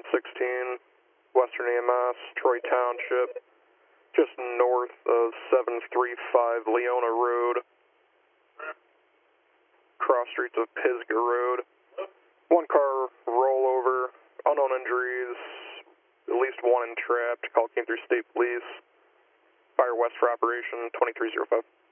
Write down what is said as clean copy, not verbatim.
116, Western EMS, Troy Township, just north of 735 Leona Road, cross streets of Pisgah Road. One car rollover, unknown injuries, at least one entrapped. Call came through State Police. Fire west for operation 2305.